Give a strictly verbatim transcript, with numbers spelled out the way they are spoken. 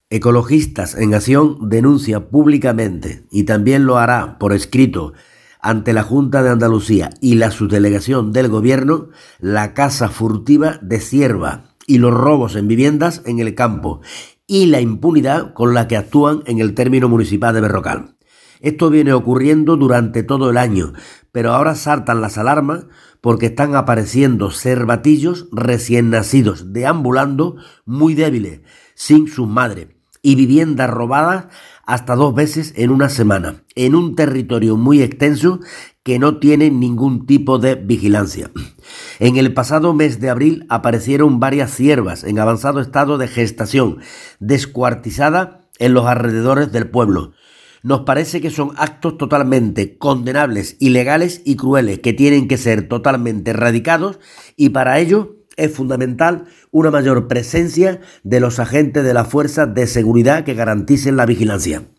Ecologistas en Acción denuncia públicamente y también lo hará por escrito ante la Junta de Andalucía y la subdelegación del Gobierno la caza furtiva de cierva y los robos en viviendas en el campo y la impunidad con la que actúan en el término municipal de Berrocal. Esto viene ocurriendo durante todo el año, pero ahora saltan las alarmas porque están apareciendo cervatillos recién nacidos deambulando muy débiles, sin sus madres, y viviendas robadas hasta dos veces en una semana, en un territorio muy extenso que no tiene ningún tipo de vigilancia. En el pasado mes de abril aparecieron varias ciervas en avanzado estado de gestación, descuartizadas en los alrededores del pueblo. Nos parece que son actos totalmente condenables, ilegales y crueles que tienen que ser totalmente erradicados, y para ello es fundamental una mayor presencia de los agentes de las fuerzas de seguridad que garanticen la vigilancia.